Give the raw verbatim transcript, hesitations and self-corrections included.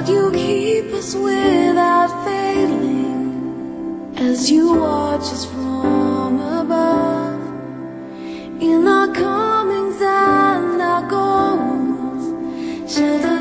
God, you keep us without failing, as you watch us from above, in our comings and our goings. Shelter